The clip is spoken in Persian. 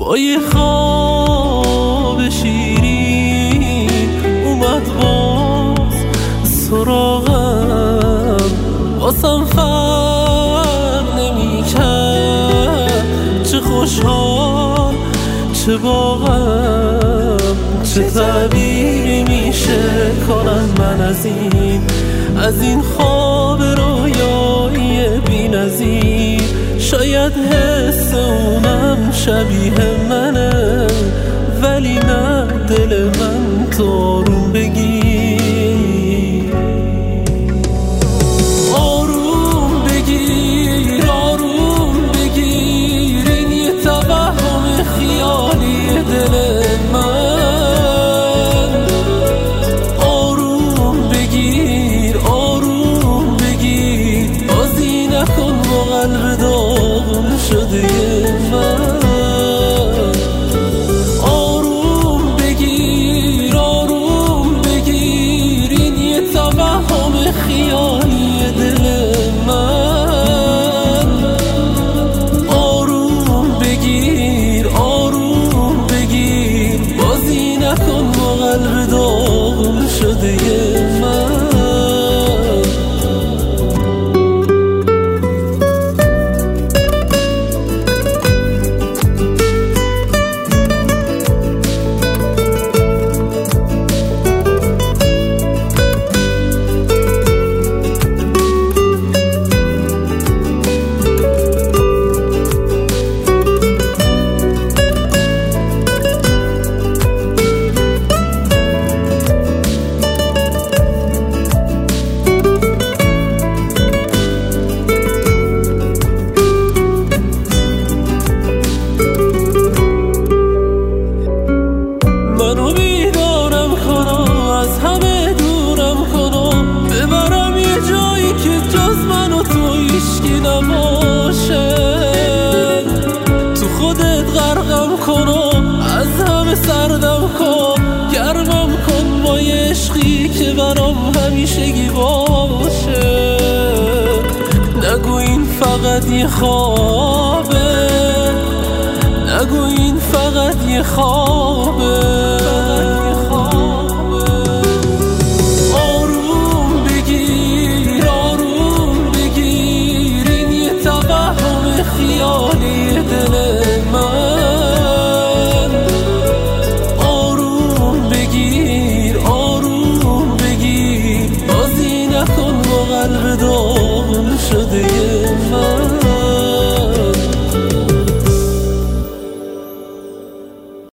با یه خواب شیرین اومد باز سراغم، واسم فرق نمی‌کرد چه خوشحال چه باغم، چه تعبیری میشه کنم من از این خواب رویایی بی‌نظیر. شاید حس اونم شبیه منه، ولی نه دل من تو آروم بگیر، آروم بگیر، آروم بگیر. این یه توهم خیالی دل من. آروم بگیر، آروم بگیر. بازی نکن با قلب داغون شده من. آروم بگیر، آروم بگیر. این یه توهم خیالی دل من. آروم بگیر، آروم بگیر. بازی نکن با قلب داغون شده من. منو بیدارم کنم، از همه دورم کنم، ببرم یه جایی که جز من و تو هیچکی نباشه. تو خودت غرقم کنم، از همه سردم کن، گرمم کن با یه عشقی که برام همیشگی باشه. نگو این فقط یه خوابه، نگو این فقط یه خوابه. آروم بگیر، آروم بگیر. این یه توهم خیالی دل من. آروم بگیر، آروم بگیر. بازی نکن با قلب داغون شده